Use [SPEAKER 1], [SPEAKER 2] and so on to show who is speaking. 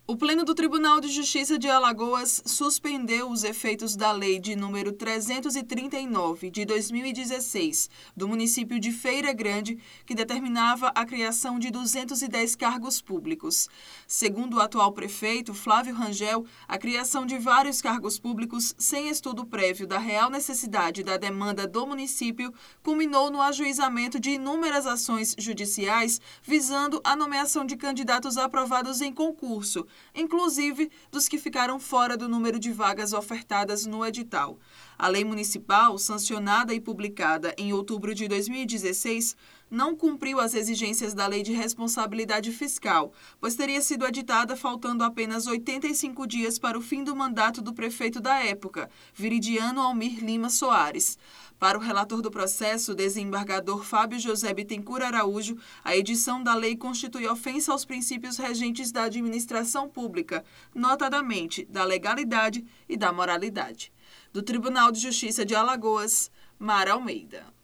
[SPEAKER 1] O Pleno do Tribunal de Justiça de Alagoas suspendeu os efeitos da Lei de número 339, de 2016, do município de Feira Grande, que determinava a criação de 210 cargos públicos. Segundo o atual prefeito, Flávio Rangel, a criação de vários cargos públicos sem estudo prévio da real necessidade da demanda do município culminou no ajuizamento de inúmeras ações judiciais visando a nomeação de candidatos aprovados em concurso, inclusive dos que ficaram fora do número de vagas ofertadas no edital. A lei municipal, sancionada e publicada em outubro de 2016, não cumpriu as exigências da Lei de Responsabilidade Fiscal, pois teria sido editada faltando apenas 85 dias para o fim do mandato do prefeito da época, Viridiano Almir Lima Soares. Para o relator do processo, desembargador Fábio José Bittencourt Araújo, a edição da lei constitui ofensa aos princípios regentes da administração pública, notadamente da legalidade e da moralidade. Do Tribunal de Justiça de Alagoas, Mara Almeida.